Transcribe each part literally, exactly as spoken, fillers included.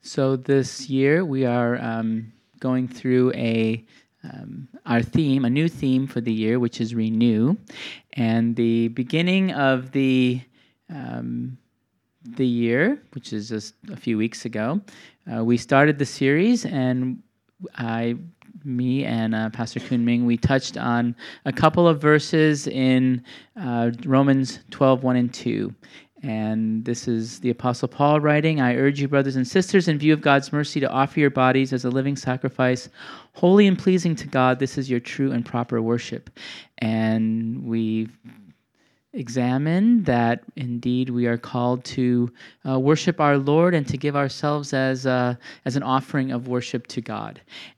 So this year we are um, going through a um, our theme, a new theme for the year, which is renew. And the beginning of the um, the year, which is just a few weeks ago, uh, we started the series, and I, me and uh, Pastor Kunming, we touched on a couple of verses in uh, Romans twelve, one and two. And this is the Apostle Paul writing, "I urge you, brothers and sisters, in view of God's mercy, to offer your bodies as a living sacrifice, holy and pleasing to God. This is your true and proper worship." And we examine that indeed we are called to uh, worship our Lord and to give ourselves as a, as an offering of worship to God.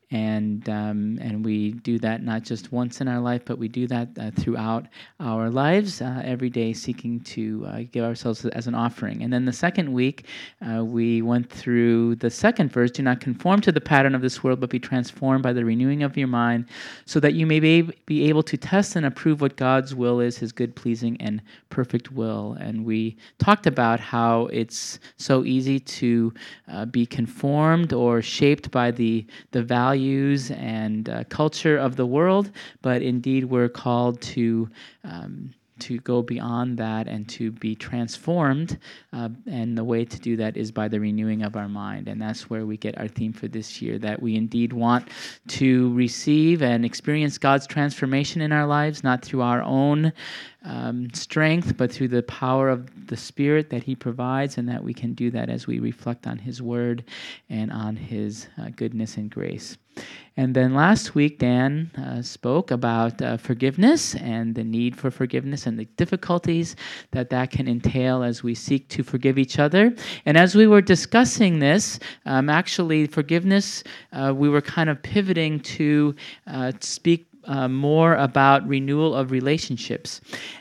And um, and we do that not just once in our life, but we do that uh, throughout our lives, uh, every day seeking to uh, give ourselves as an offering. And then the second week, uh, we went through the second verse, "Do not conform to the pattern of this world, but be transformed by the renewing of your mind, so that you may be, be able to test and approve what God's will is, his good, pleasing, and perfect will." And we talked about how it's so easy to uh, be conformed or shaped by the, the values values and uh, culture of the world, but indeed we're called to um, to go beyond that and to be transformed, uh, and the way to do that is by the renewing of our mind. And that's where we get our theme for this year, that we indeed want to receive and experience God's transformation in our lives, not through our own Um, strength, but through the power of the Spirit that he provides, and that we can do that as we reflect on his word and on his uh, goodness and grace. And then last week, Dan uh, spoke about uh, forgiveness and the need for forgiveness and the difficulties that that can entail as we seek to forgive each other. And as we were discussing this, um, actually forgiveness, uh, we were kind of pivoting to uh, speak Uh, more about renewal of relationships.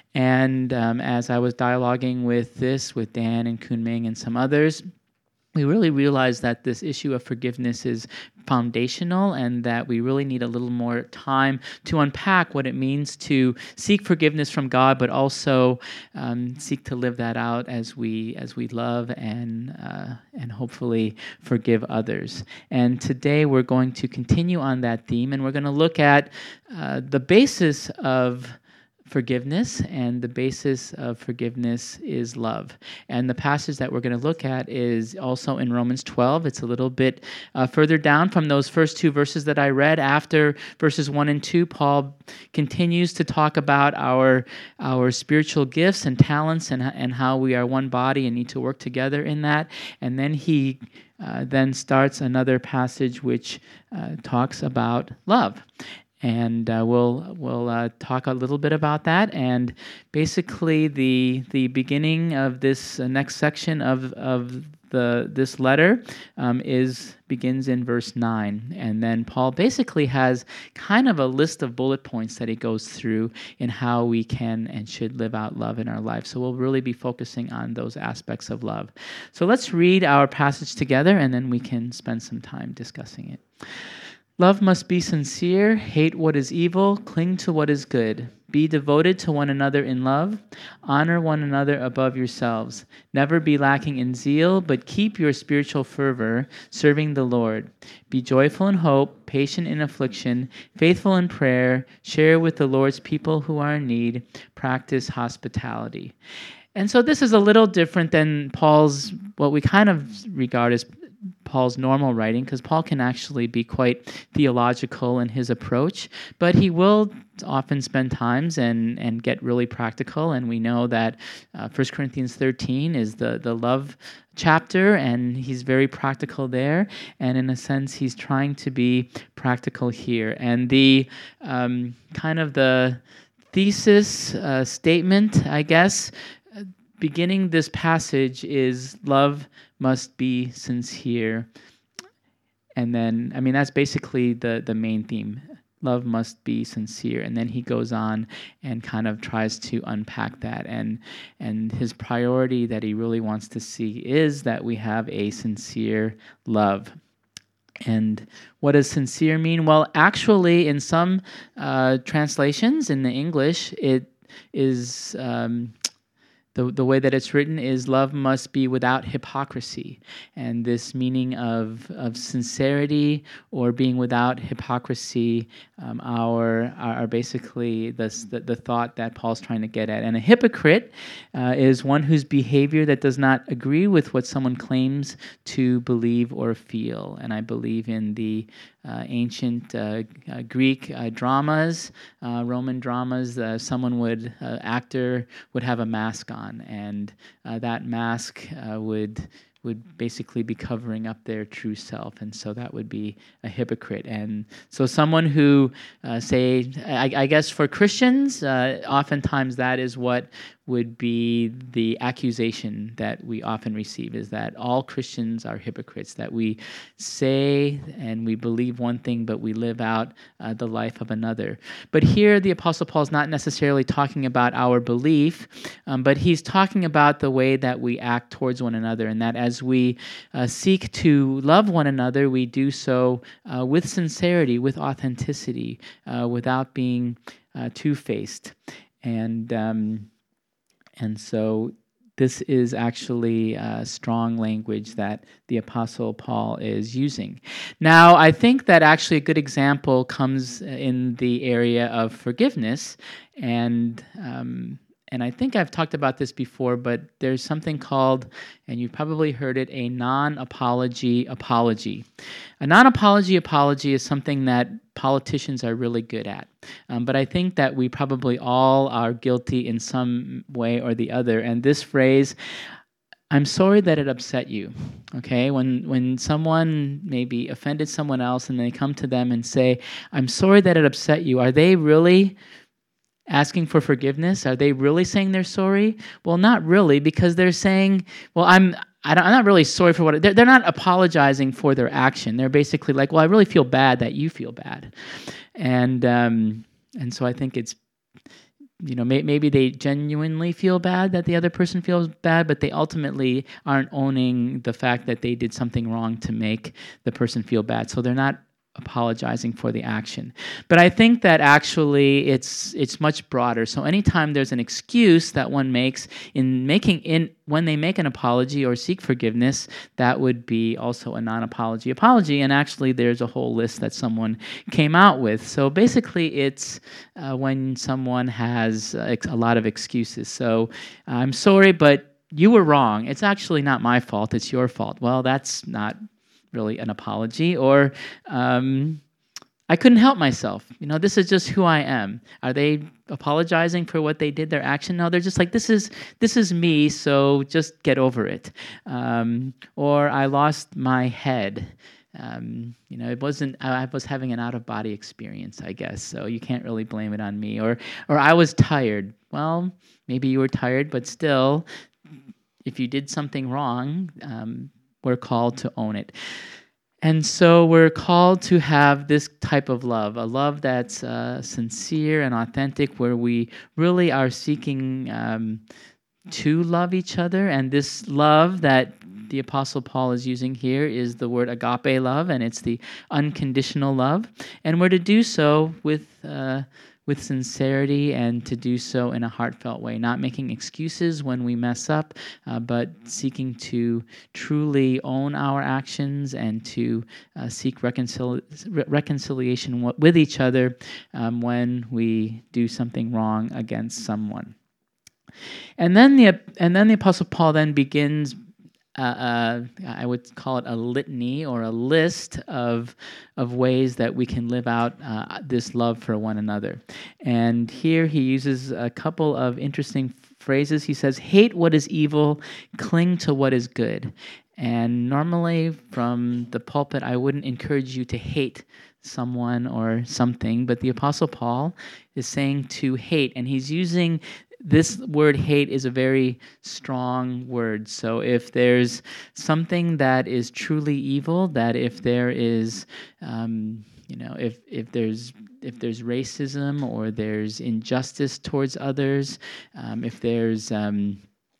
And um, as I was dialoguing with this, with Dan and Kunming and some others, we really realized that this issue of forgiveness is foundational, and that we really need a little more time to unpack what it means to seek forgiveness from God, but also um, seek to live that out as we as we love and uh, and hopefully forgive others. And today we're going to continue on that theme, and we're going to look at uh, the basis of forgiveness, and the basis of forgiveness is love. And the passage that we're going to look at is also in Romans twelve. It's a little bit uh, further down from those first two verses that I read. After verses one and two, Paul continues to talk about our our spiritual gifts and talents, and, and how we are one body and need to work together in that. And then he uh, then starts another passage which uh, talks about love. And uh, we'll we'll uh, talk a little bit about that. And basically, the the beginning of this uh, next section of of the this letter um, is begins in verse nine, and then Paul basically has kind of a list of bullet points that he goes through in how we can and should live out love in our life. So we'll really be focusing on those aspects of love. So let's read our passage together, and then we can spend some time discussing it. "Love must be sincere, hate what is evil, cling to what is good. Be devoted to one another in love. Honor one another above yourselves. Never be lacking in zeal, but keep your spiritual fervor, serving the Lord. Be joyful in hope, patient in affliction, faithful in prayer. Share with the Lord's people who are in need. Practice hospitality." And so this is a little different than Paul's, what we kind of regard as Paul's normal writing, because Paul can actually be quite theological in his approach, but he will often spend times and, and get really practical. And we know that uh, First Corinthians thirteen is the, the love chapter, and he's very practical there. And in a sense, he's trying to be practical here. And the um, kind of the thesis uh, statement, I guess, beginning this passage is love must be sincere. And then, I mean, that's basically the, the main theme. Love must be sincere. And then he goes on and kind of tries to unpack that. And and his priority that he really wants to see is that we have a sincere love. And what does sincere mean? Well, actually, in some uh, translations in the English, it is... Um, the, the way that it's written is love must be without hypocrisy. And this meaning of, of sincerity or being without hypocrisy um, are, are basically the, the, the thought that Paul's trying to get at. And a hypocrite uh, is one whose behavior that does not agree with what someone claims to believe or feel. And I believe in the uh, ancient uh, uh, Greek uh, dramas, uh, Roman dramas, uh, someone would, uh, actor would have a mask on, and uh, that mask uh, would would basically be covering up their true self, and so that would be a hypocrite. And so someone who, uh, say, I, I guess for Christians, uh, oftentimes that is what would be the accusation that we often receive, is that all Christians are hypocrites, that we say and we believe one thing, but we live out uh, the life of another. But here the Apostle Paul is not necessarily talking about our belief, um, but he's talking about the way that we act towards one another, and that as we uh, seek to love one another, we do so uh, with sincerity, with authenticity, uh, without being uh, two-faced. And um, And so this is actually uh, strong language that the Apostle Paul is using. Now, I think that actually a good example comes in the area of forgiveness. And um, and I think I've talked about this before, but there's something called, and you've probably heard it, a non-apology apology. A non-apology apology is something that politicians are really good at. Um, but I think that we probably all are guilty in some way or the other. And this phrase, I'm sorry that it upset you, okay? When when someone maybe offended someone else and they come to them and say, I'm sorry that it upset you, are they really asking for forgiveness? Are they really saying they're sorry? Well, not really, because they're saying, well, I'm I don't, I'm not really sorry for what... They're, they're not apologizing for their action. They're basically like, well, I really feel bad that you feel bad. And um, and so I think it's, you know, may, maybe they genuinely feel bad that the other person feels bad, but they ultimately aren't owning the fact that they did something wrong to make the person feel bad. So they're not apologizing for the action. But I think that actually it's it's much broader. So anytime there's an excuse that one makes in making in when they make an apology or seek forgiveness, that would be also a non-apology apology. And actually there's a whole list that someone came out with. So basically it's uh, when someone has uh, a lot of excuses. So I'm sorry, but you were wrong. It's actually not my fault. It's your fault. Well, that's not really an apology. Or um, I couldn't help myself. You know, this is just who I am. Are they apologizing for what they did, their action? No, they're just like, this is this is me, so just get over it. Um, or I lost my head. Um, you know, it wasn't, I was having an out-of-body experience, I guess, so you can't really blame it on me. Or, or I was tired. Well, maybe you were tired, but still, if you did something wrong, um, we're called to own it. And so we're called to have this type of love, a love that's uh, sincere and authentic, where we really are seeking um, to love each other. And this love that the Apostle Paul is using here is the word agape love, and it's the unconditional love. And we're to do so with uh, with sincerity, and to do so in a heartfelt way, not making excuses when we mess up, uh, but seeking to truly own our actions and to uh, seek reconcil- reconciliation w- with each other um, when we do something wrong against someone. And then the and then the Apostle Paul then begins, Uh, uh, I would call it a litany or a list of of ways that we can live out uh, this love for one another. And here he uses a couple of interesting phrases. He says, hate what is evil, cling to what is good. And normally from the pulpit, I wouldn't encourage you to hate someone or something, but the Apostle Paul is saying to hate, and he's using this word hate is a very strong word. So if there's something that is truly evil, that if there is, um, you know, if if there's if there's racism or there's injustice towards others, um, if there's um,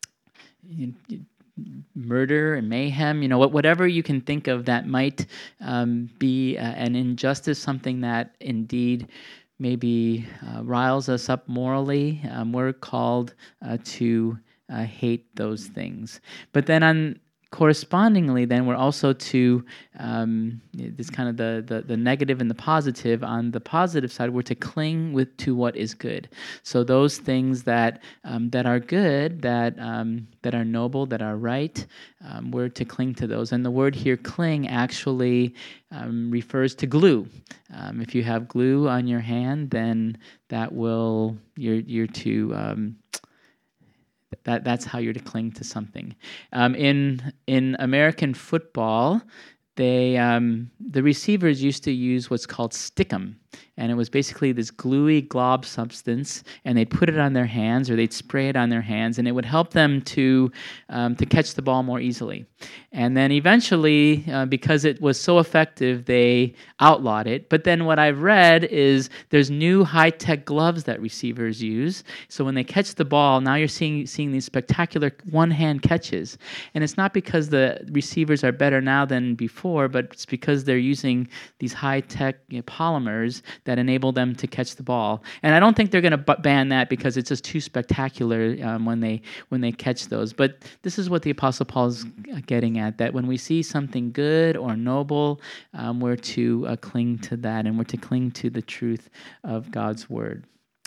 you know, murder and mayhem, you know, whatever you can think of that might um, be uh, an injustice, something that indeed maybe uh, riles us up morally, um, we're called uh, to uh, hate those things. But then on correspondingly, then we're also to um, this kind of the, the the negative and the positive. On the positive side, we're to cling with to what is good. So those things that um, that are good, that um, that are noble, that are right, um, we're to cling to those. And the word here, cling, actually um, refers to glue. Um, if you have glue on your hand, then that will you're you're to um, That that's how you're to cling to something. Um, in in American football, they um, the receivers used to use what's called stickum, and it was basically this gluey glob substance, and they'd put it on their hands or they'd spray it on their hands, and it would help them to um, to catch the ball more easily. And then eventually, uh, because it was so effective, they outlawed it. But then what I've read is there's new high-tech gloves that receivers use. So when they catch the ball, now you're seeing seeing these spectacular one-hand catches. And it's not because the receivers are better now than before, but it's because they're using these high-tech, you know, polymers that enable them to catch the ball. And I don't think they're going to b- ban that because it's just too spectacular um, when they when they catch those. But this is what the Apostle Paul is getting at, that when we see something good or noble, um, we're to uh, cling to that, and we're to cling to the truth of God's word.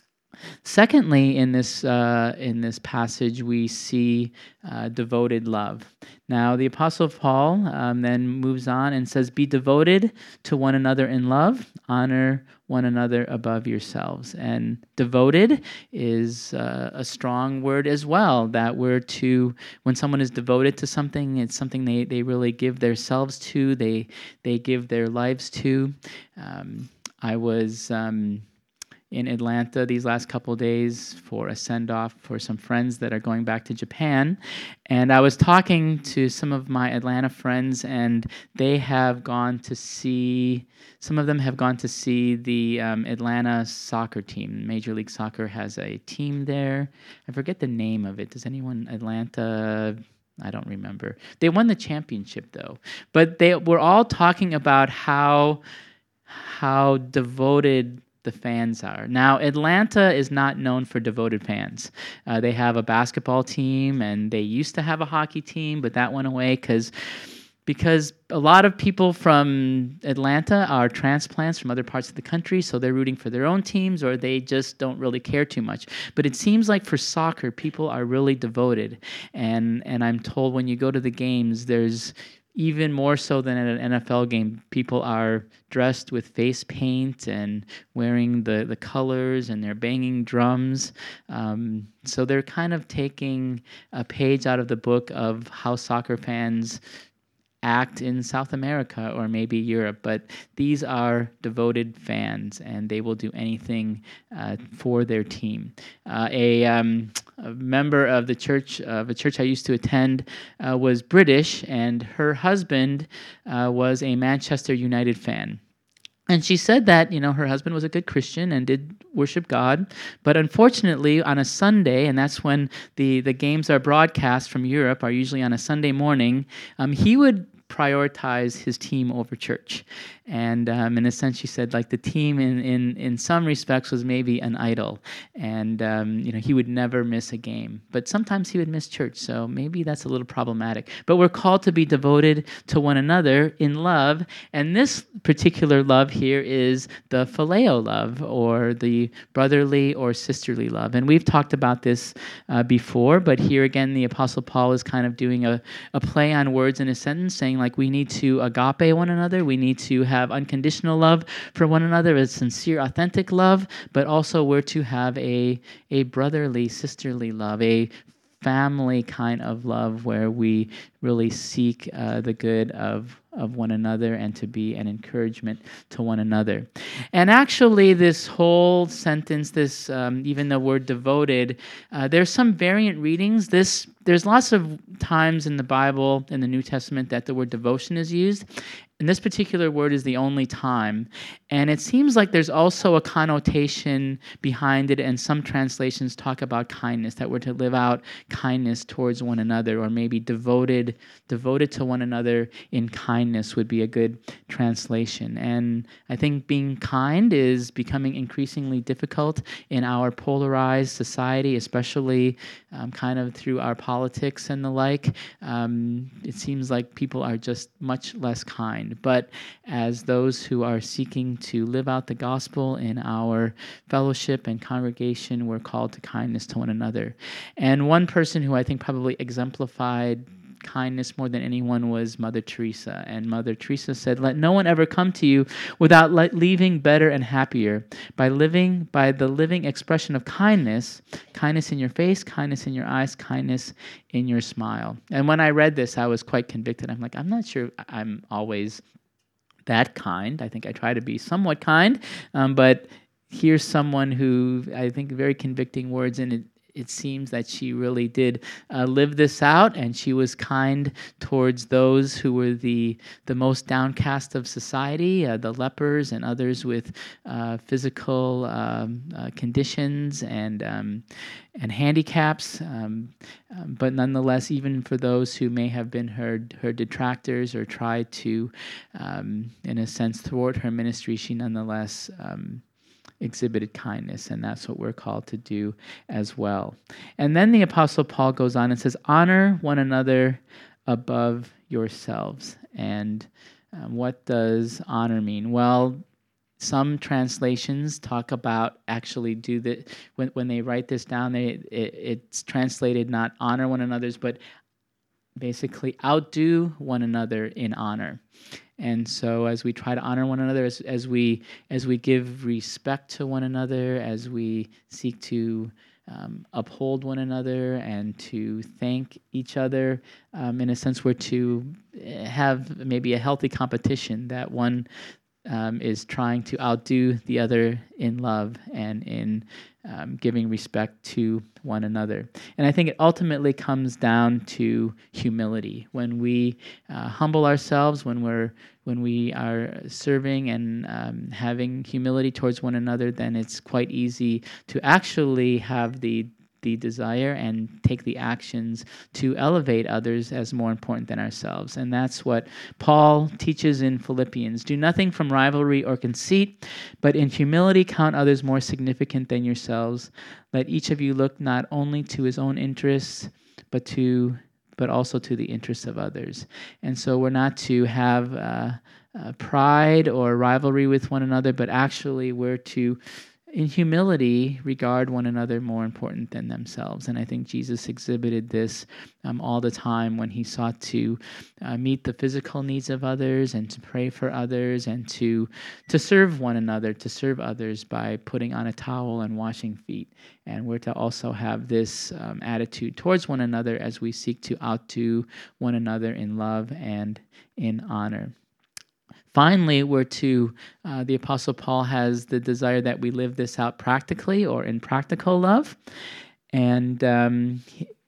Secondly, in this uh, in this passage, we see uh, devoted love. Now, the Apostle Paul um, then moves on and says, "Be devoted to one another in love. Honor one another above yourselves." And devoted is uh, a strong word as well. That we're to, when someone is devoted to something, it's something they, they really give themselves to. They they give their lives to. Um, I was. Um, in Atlanta these last couple of days for a send-off for some friends that are going back to Japan. And I was talking to some of my Atlanta friends, and they have gone to see, some of them have gone to see the um, Atlanta soccer team. Major League Soccer has a team there. I forget the name of it. Does anyone, Atlanta... I don't remember. They won the championship, though. But they were all talking about how how devoted the fans are. Now, Atlanta is not known for devoted fans. Uh, they have a basketball team, and they used to have a hockey team, but that went away because because a lot of people from Atlanta are transplants from other parts of the country, so they're rooting for their own teams, or they just don't really care too much. But it seems like for soccer, people are really devoted. And and I'm told when you go to the games, there's even more so than at an N F L game, people are dressed with face paint and wearing the, the colors, and they're banging drums. Um, so they're kind of taking a page out of the book of how soccer fans act in South America or maybe Europe, but these are devoted fans, and they will do anything uh, for their team. Uh, a, um, a member of the church, of a church I used to attend, uh, was British, and her husband uh, was a Manchester United fan. And she said that, you know, her husband was a good Christian and did worship God, but unfortunately on a Sunday, and that's when the, the games are broadcast from Europe, are usually on a Sunday morning, um, he would prioritize his team over church. And um, in a sense, she said, like, the team in, in, in some respects was maybe an idol. And, um, you know, he would never miss a game. But sometimes he would miss church, so maybe that's a little problematic. But we're called to be devoted to one another in love. And this particular love here is the phileo love, or the brotherly or sisterly love. And we've talked about this uh, before, but here again, the Apostle Paul is kind of doing a, a play on words in a sentence, saying, like, we need to agape one another. We need to have unconditional love for one another, a sincere, authentic love, but also we're to have a, a brotherly, sisterly love, a family kind of love where we really seek uh, the good of of one another and to be an encouragement to one another. And actually, this whole sentence, this um, even the word devoted, uh, there's some variant readings. This there's lots of times in the Bible, in the New Testament, that the word devotion is used. And this particular word is the only time. And it seems like there's also a connotation behind it, and some translations talk about kindness, that we're to live out kindness towards one another, or maybe devoted, devoted to one another in kindness. kindness would be a good translation. And I think being kind is becoming increasingly difficult in our polarized society, especially um, kind of through our politics and the like. Um, it seems like people are just much less kind. But as those who are seeking to live out the gospel in our fellowship and congregation, we're called to kindness to one another. And one person who I think probably exemplified kindness more than anyone was Mother Teresa. And Mother Teresa said, "Let no one ever come to you without leaving better and happier by living by the living expression of kindness, kindness in your face, kindness in your eyes, kindness in your smile." And when I read this, I was quite convicted. I'm like, I'm not sure I'm always that kind. I think I try to be somewhat kind, um, but here's someone who I think very convicting words, and it it seems that she really did uh, live this out, and she was kind towards those who were the the most downcast of society, uh, the lepers and others with uh, physical um, uh, conditions and um, and handicaps. Um, um, but nonetheless, even for those who may have been her her detractors or tried to, um, in a sense, thwart her ministry, she nonetheless Um, exhibited kindness, and that's what we're called to do as well. And then the Apostle Paul goes on and says, honor one another above yourselves. And um, what does honor mean? Well, some translations talk about actually do the when when they write this down, they it, it's translated not honor one another's, but basically outdo one another in honor. And so as we try to honor one another, as, as we as we give respect to one another, as we seek to um, uphold one another and to thank each other, um, in a sense, we're to have maybe a healthy competition that one um, is trying to outdo the other in love and in um, giving respect to one another. And I think it ultimately comes down to humility. When we uh, humble ourselves, when we're when we are serving and um, having humility towards one another, then it's quite easy to actually have the the desire and take the actions to elevate others as more important than ourselves. And that's what Paul teaches in Philippians. Do nothing from rivalry or conceit, but in humility count others more significant than yourselves. Let each of you look not only to his own interests, but to but also to the interests of others. And so we're not to have uh, uh, pride or rivalry with one another, but actually we're to, in humility, regard one another more important than themselves. And I think Jesus exhibited this um, all the time when he sought to uh, meet the physical needs of others and to pray for others and to to serve one another, to serve others by putting on a towel and washing feet. And we're to also have this um, attitude towards one another as we seek to outdo one another in love and in honor. Finally, we're to, uh, the Apostle Paul has the desire that we live this out practically or in practical love. And um,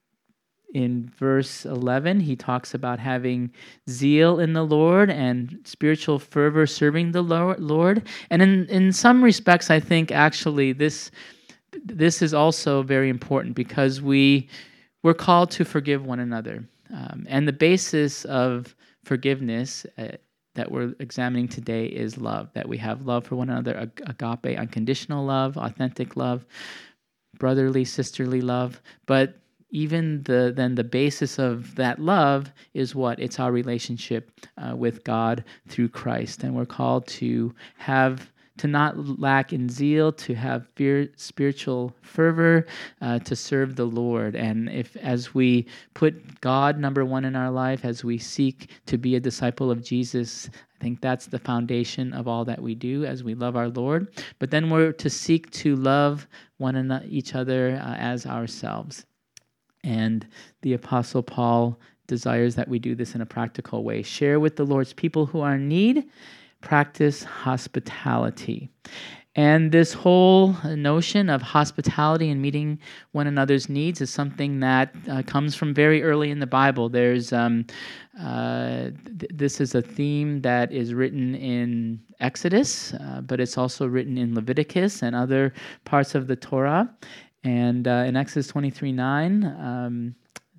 in verse eleven, he talks about having zeal in the Lord and spiritual fervor serving the Lord. And in, in some respects, I think actually this this is also very important because we, we're called to forgive one another. Um, and the basis of forgiveness uh, that we're examining today is love, that we have love for one another, agape, unconditional love, authentic love, brotherly, sisterly love. But even the then the basis of that love is what? It's our relationship uh, with God through Christ. And we're called to have to not lack in zeal, to have fear, spiritual fervor, uh, to serve the Lord. And if, as we put God number one in our life, as we seek to be a disciple of Jesus, I think that's the foundation of all that we do as we love our Lord. But then we're to seek to love one another, each other uh, as ourselves. And the Apostle Paul desires that we do this in a practical way. Share with the Lord's people who are in need. Practice hospitality. And this whole notion of hospitality and meeting one another's needs is something that uh, comes from very early in the Bible. There's um, uh, th- this is a theme that is written in Exodus, uh, but it's also written in Leviticus and other parts of the Torah. And uh, in Exodus twenty-three nine, um,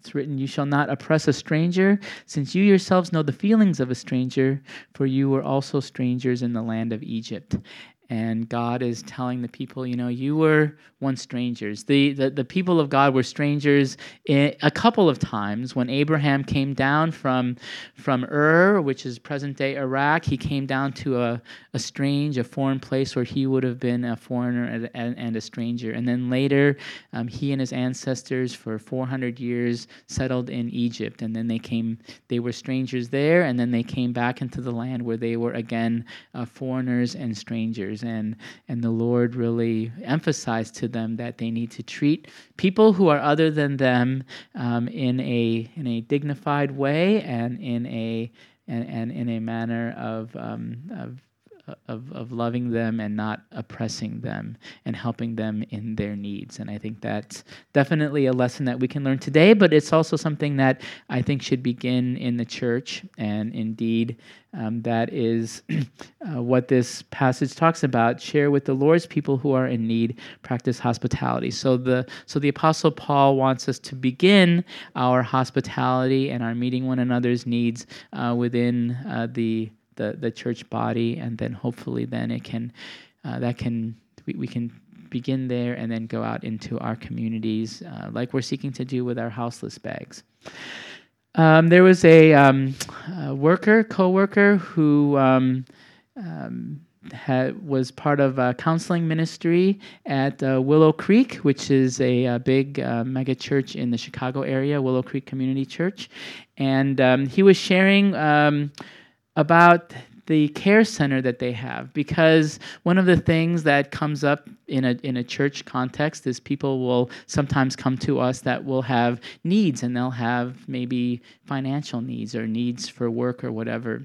it's written, "You shall not oppress a stranger, since you yourselves know the feelings of a stranger, for you were also strangers in the land of Egypt." And God is telling the people, you know, you were once strangers. The, the, the people of God were strangers in, a couple of times. When Abraham came down from, from Ur, which is present-day Iraq, he came down to a, a strange, a foreign place where he would have been a foreigner and, and, and a stranger. And then later, um, he and his ancestors for four hundred years settled in Egypt. And then they came, they were strangers there, and then they came back into the land where they were again uh, foreigners and strangers. And, and the Lord really emphasized to them that they need to treat people who are other than them um, in a in a dignified way and in a and, and in a manner of um, of Of, of loving them and not oppressing them and helping them in their needs. And I think that's definitely a lesson that we can learn today, but it's also something that I think should begin in the church. And indeed, um, that is uh, what this passage talks about. Share with the Lord's people who are in need, practice hospitality. So the so the Apostle Paul wants us to begin our hospitality and our meeting one another's needs uh, within uh, the the the church body, and then hopefully then it can uh, that can we, we can begin there and then go out into our communities uh, like we're seeking to do with our houseless bags. Um, there was a, um, a worker, co-worker who um, um, had, was part of a counseling ministry at uh, Willow Creek, which is a, a big uh, mega church in the Chicago area, Willow Creek Community Church, and um, he was sharing Um, about the care center that they have, because one of the things that comes up in a in a church context is people will sometimes come to us that will have needs, and they'll have maybe financial needs or needs for work or whatever.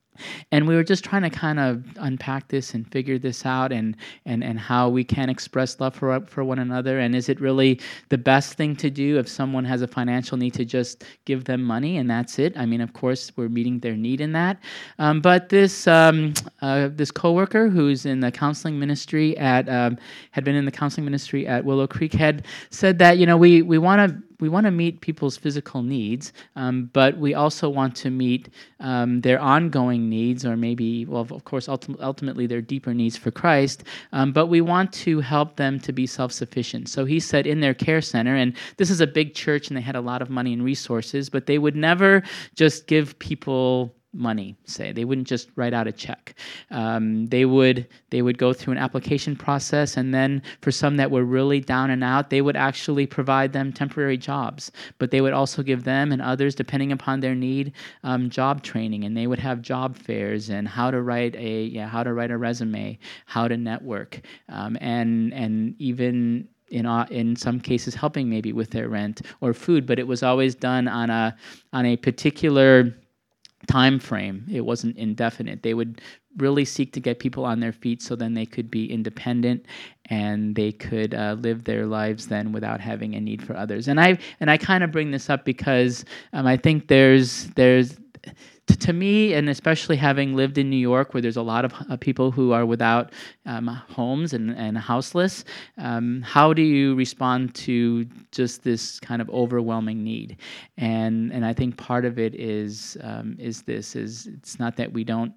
And we were just trying to kind of unpack this and figure this out, and and and how we can express love for for one another. And is it really the best thing to do if someone has a financial need to just give them money and that's it? I mean, of course, we're meeting their need in that. Um, but this um, uh, this coworker who's in the counseling ministry at um, had been in the counseling ministry at Willow Creek had said that, you know, we we want to. We want to meet people's physical needs, um, but we also want to meet um, their ongoing needs, or maybe, well, of course, ultim- ultimately their deeper needs for Christ, um, but we want to help them to be self-sufficient. So he said in their care center, and this is a big church and they had a lot of money and resources, but they would never just give people money, say. They wouldn't just write out a check. Um, they would they would go through an application process, and then for some that were really down and out, they would actually provide them temporary jobs. But they would also give them and others, depending upon their need, um, job training, and they would have job fairs and how to write a yeah how to write a resume, how to network, um, and and even in uh, in some cases helping maybe with their rent or food. But it was always done on a on a particular time frame. It wasn't indefinite. They would really seek to get people on their feet so then they could be independent and they could uh, live their lives then without having a need for others. And I and I kind of bring this up because um, I think there's there's t- to me, and especially having lived in New York, where there's a lot of uh, people who are without um, homes and, and houseless, um, how do you respond to just this kind of overwhelming need? And and I think part of it is um, is this is it's not that we don't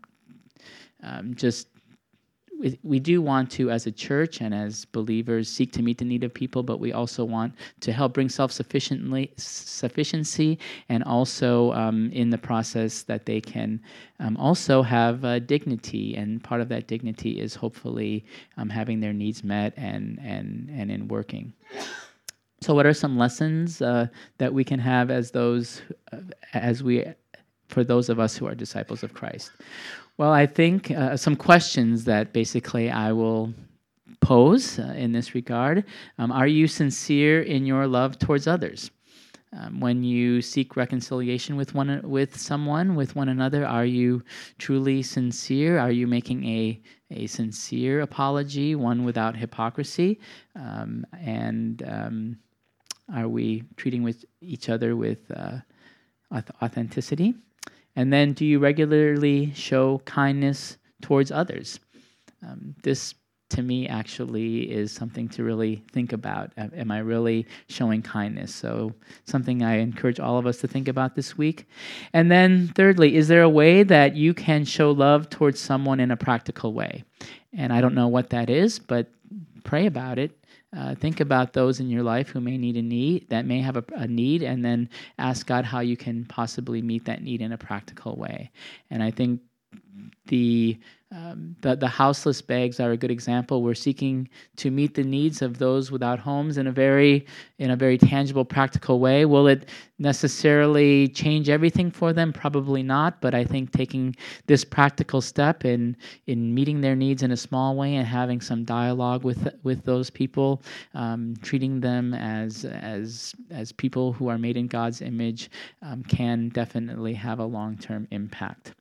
um, just we, we do want to, as a church and as believers, seek to meet the need of people, but we also want to help bring self-sufficiently sufficiency, and also um, in the process that they can um, also have uh, dignity, and part of that dignity is hopefully um, having their needs met and and and in working. So, what are some lessons uh, that we can have as those uh, as we for those of us who are disciples of Christ? Well, I think uh, some questions that basically I will pose uh, in this regard. Um, are you sincere in your love towards others? Um, when you seek reconciliation with one with someone, with one another, are you truly sincere? Are you making a a sincere apology, one without hypocrisy? Um, and um, are we treating with each other with uh, authenticity? And then, do you regularly show kindness towards others? Um, this to me, actually is something to really think about. Am am I really showing kindness? So something I encourage all of us to think about this week. And then thirdly, is there a way that you can show love towards someone in a practical way? And I don't know what that is, but pray about it. Uh, think about those in your life who may need a need, that may have a, a need, and then ask God how you can possibly meet that need in a practical way. And I think the um, the, the houseless bags are a good example. We're seeking to meet the needs of those without homes in a very in a very tangible, practical way. Will it necessarily change everything for them? Probably not. But I think taking this practical step in in meeting their needs in a small way and having some dialogue with with those people, um, treating them as as as people who are made in God's image, um, can definitely have a long-term impact.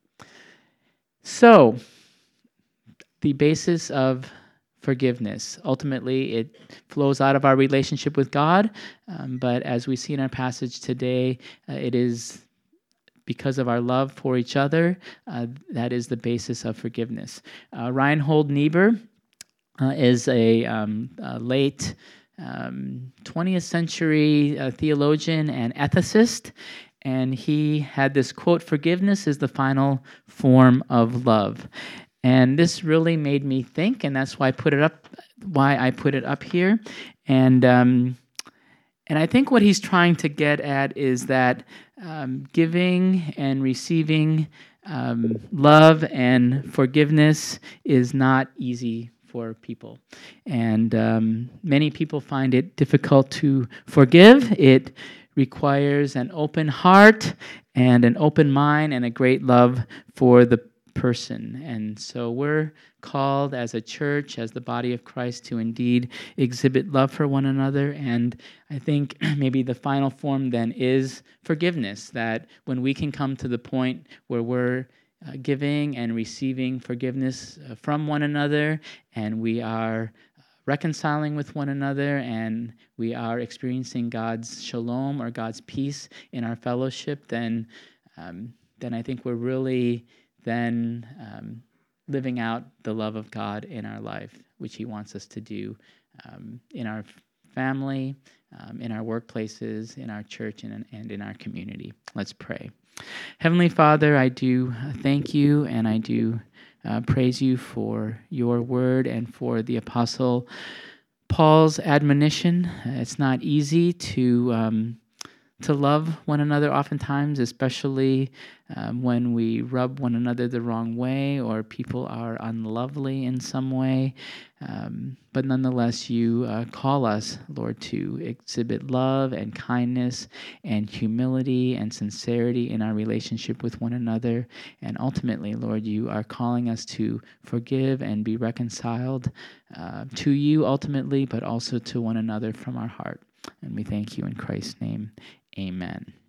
So, the basis of forgiveness. Ultimately, it flows out of our relationship with God, um, but as we see in our passage today, uh, it is because of our love for each other, uh, that is the basis of forgiveness. Uh, Reinhold Niebuhr uh, is a, um, a late um, twentieth century uh, theologian and ethicist, and he had this quote, "Forgiveness is the final form of love." And this really made me think, and that's why I put it up. Why I put it up here, and um, and I think what he's trying to get at is that um, giving and receiving um, love and forgiveness is not easy for people, and um, many people find it difficult to forgive. It requires an open heart and an open mind and a great love for the person. And so we're called as a church, as the body of Christ, to indeed exhibit love for one another. And I think maybe the final form then is forgiveness, that when we can come to the point where we're uh, giving and receiving forgiveness uh, from one another, and we are reconciling with one another, and we are experiencing God's shalom or God's peace in our fellowship, then um, then I think we're really then um, living out the love of God in our life, which he wants us to do um, in our family, um, in our workplaces, in our church, and, and in our community. Let's pray. Heavenly Father, I do thank you, and I do uh, praise you for your word and for the Apostle Paul's admonition. It's not easy to um, to love one another oftentimes, especially um, when we rub one another the wrong way or people are unlovely in some way. Um, but nonetheless, you uh, call us, Lord, to exhibit love and kindness and humility and sincerity in our relationship with one another. And ultimately, Lord, you are calling us to forgive and be reconciled uh, to you ultimately, but also to one another from our heart. And we thank you in Christ's name. Amen.